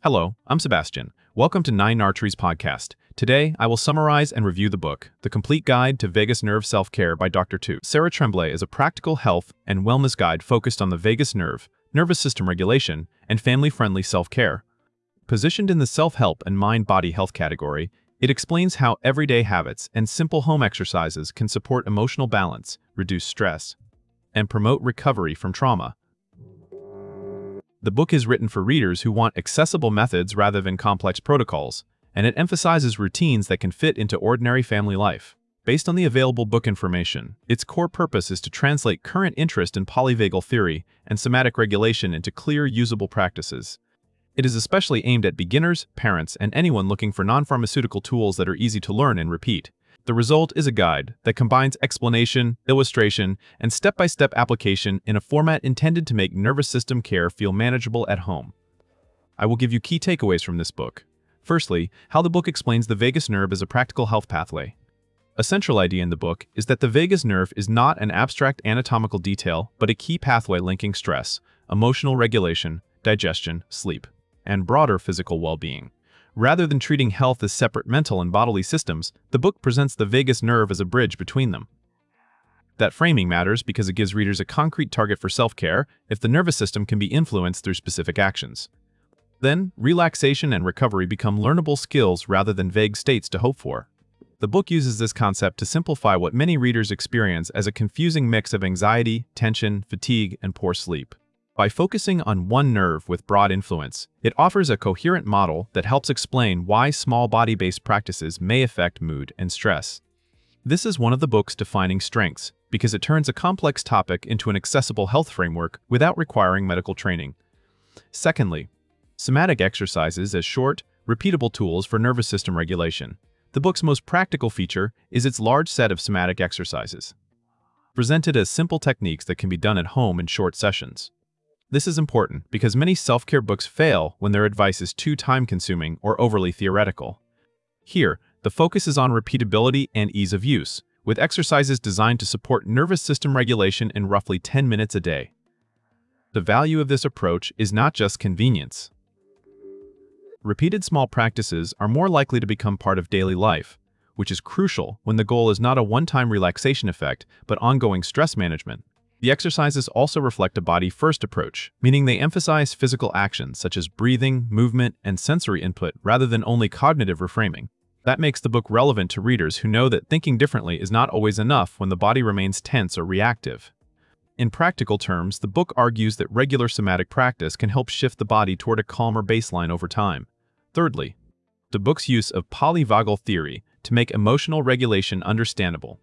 Hello, I'm Sebastian. Welcome to Nine Arteries Podcast. Today, I will summarize and review the book, The Complete Guide to Vagus Nerve Self-Care by Dr. Tu. Sarah Tremblay is a practical health and wellness guide focused on the vagus nerve, nervous system regulation, and family-friendly self-care. Positioned in the self-help and mind-body health category, it explains how everyday habits and simple home exercises can support emotional balance, reduce stress, and promote recovery from trauma. The book is written for readers who want accessible methods rather than complex protocols, and it emphasizes routines that can fit into ordinary family life. Based on the available book information, its core purpose is to translate current interest in polyvagal theory and somatic regulation into clear, usable practices. It is especially aimed at beginners, parents, and anyone looking for non-pharmaceutical tools that are easy to learn and repeat. The result is a guide that combines explanation, illustration, and step-by-step application in a format intended to make nervous system care feel manageable at home. I will give you key takeaways from this book. Firstly, how the book explains the vagus nerve as a practical health pathway. A central idea in the book is that the vagus nerve is not an abstract anatomical detail, but a key pathway linking stress, emotional regulation, digestion, sleep, and broader physical well-being. Rather than treating health as separate mental and bodily systems, the book presents the vagus nerve as a bridge between them. That framing matters because it gives readers a concrete target for self-care if the nervous system can be influenced through specific actions. Then, relaxation and recovery become learnable skills rather than vague states to hope for. The book uses this concept to simplify what many readers experience as a confusing mix of anxiety, tension, fatigue, and poor sleep. By focusing on one nerve with broad influence, it offers a coherent model that helps explain why small body-based practices may affect mood and stress. This is one of the book's defining strengths, because it turns a complex topic into an accessible health framework without requiring medical training. Secondly, somatic exercises as short, repeatable tools for nervous system regulation. The book's most practical feature is its large set of somatic exercises, presented as simple techniques that can be done at home in short sessions. This is important because many self-care books fail when their advice is too time-consuming or overly theoretical. Here, the focus is on repeatability and ease of use, with exercises designed to support nervous system regulation in roughly 10 minutes a day. The value of this approach is not just convenience. Repeated small practices are more likely to become part of daily life, which is crucial when the goal is not a one-time relaxation effect, but ongoing stress management. The exercises also reflect a body-first approach, meaning they emphasize physical actions such as breathing, movement, and sensory input rather than only cognitive reframing. That makes the book relevant to readers who know that thinking differently is not always enough when the body remains tense or reactive. In practical terms, the book argues that regular somatic practice can help shift the body toward a calmer baseline over time. Thirdly, the book's use of polyvagal theory to make emotional regulation understandable.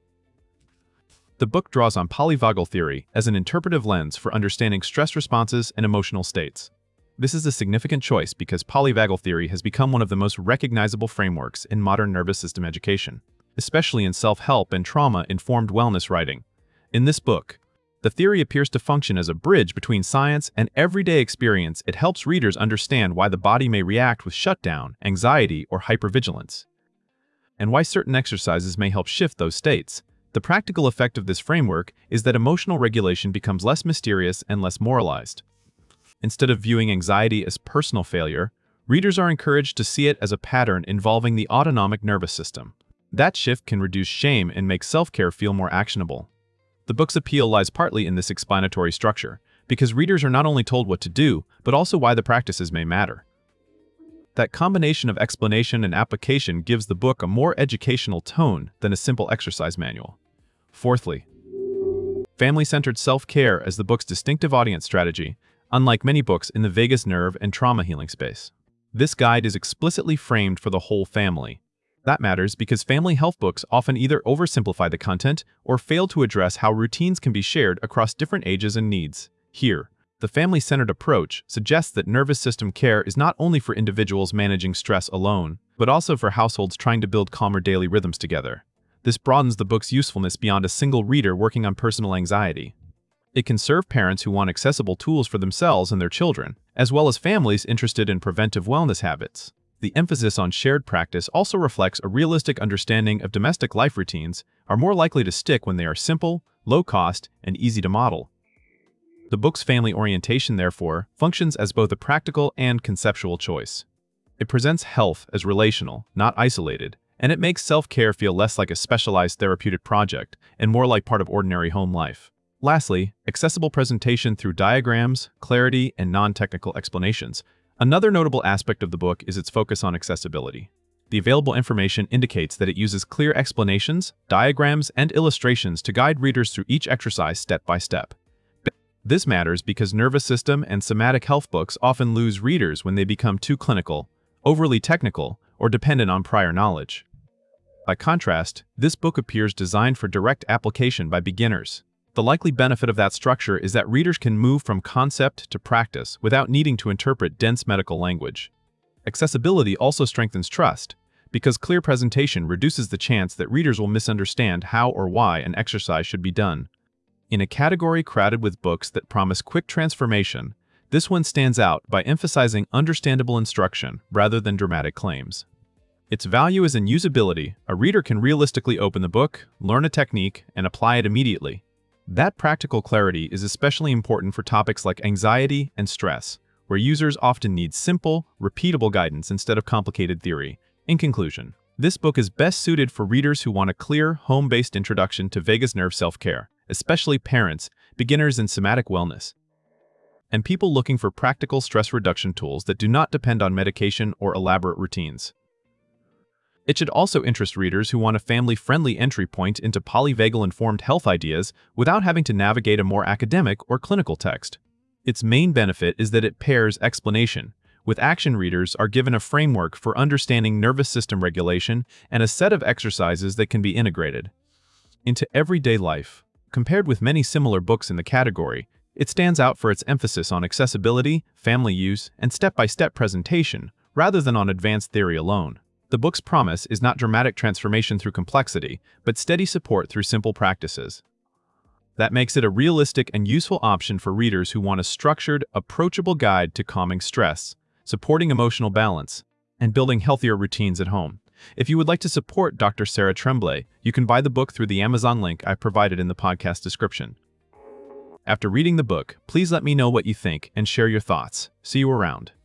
The book draws on polyvagal theory as an interpretive lens for understanding stress responses and emotional states. This is a significant choice because polyvagal theory has become one of the most recognizable frameworks in modern nervous system education, especially in self-help and trauma-informed wellness writing. In this book, the theory appears to function as a bridge between science and everyday experience. It helps readers understand why the body may react with shutdown, anxiety, or hypervigilance, and why certain exercises may help shift those states. The practical effect of this framework is that emotional regulation becomes less mysterious and less moralized. Instead of viewing anxiety as personal failure, readers are encouraged to see it as a pattern involving the autonomic nervous system. That shift can reduce shame and make self-care feel more actionable. The book's appeal lies partly in this explanatory structure, because readers are not only told what to do, but also why the practices may matter. That combination of explanation and application gives the book a more educational tone than a simple exercise manual. Fourthly, family-centered self-care as the book's distinctive audience strategy, unlike many books in the vagus nerve and trauma healing space. This guide is explicitly framed for the whole family. That matters because family health books often either oversimplify the content or fail to address how routines can be shared across different ages and needs. Here, the family-centered approach suggests that nervous system care is not only for individuals managing stress alone, but also for households trying to build calmer daily rhythms together. This broadens the book's usefulness beyond a single reader working on personal anxiety. It can serve parents who want accessible tools for themselves and their children, as well as families interested in preventive wellness habits. The emphasis on shared practice also reflects a realistic understanding of domestic life routines are more likely to stick when they are simple, low-cost, and easy to model. The book's family orientation, therefore, functions as both a practical and conceptual choice. It presents health as relational, not isolated, and it makes self-care feel less like a specialized therapeutic project and more like part of ordinary home life. Lastly, accessible presentation through diagrams, clarity, and non-technical explanations. Another notable aspect of the book is its focus on accessibility. The available information indicates that it uses clear explanations, diagrams, and illustrations to guide readers through each exercise step by step. This matters because nervous system and somatic health books often lose readers when they become too clinical, overly technical, or dependent on prior knowledge. By contrast, this book appears designed for direct application by beginners. The likely benefit of that structure is that readers can move from concept to practice without needing to interpret dense medical language. Accessibility also strengthens trust, because clear presentation reduces the chance that readers will misunderstand how or why an exercise should be done. In a category crowded with books that promise quick transformation, this one stands out by emphasizing understandable instruction rather than dramatic claims. Its value is in usability. A reader can realistically open the book, learn a technique, and apply it immediately. That practical clarity is especially important for topics like anxiety and stress, where users often need simple, repeatable guidance instead of complicated theory. In conclusion, this book is best suited for readers who want a clear, home-based introduction to vagus nerve self-care, especially parents, beginners in somatic wellness, and people looking for practical stress reduction tools that do not depend on medication or elaborate routines. It should also interest readers who want a family-friendly entry point into polyvagal-informed health ideas without having to navigate a more academic or clinical text. Its main benefit is that it pairs explanation with action. Readers are given a framework for understanding nervous system regulation and a set of exercises that can be integrated into everyday life. Compared with many similar books in the category, it stands out for its emphasis on accessibility, family use, and step-by-step presentation, rather than on advanced theory alone. The book's promise is not dramatic transformation through complexity, but steady support through simple practices. That makes it a realistic and useful option for readers who want a structured, approachable guide to calming stress, supporting emotional balance, and building healthier routines at home. If you would like to support Dr. Sarah Tremblay, you can buy the book through the Amazon link I provided in the podcast description. After reading the book, please let me know what you think and share your thoughts. See you around.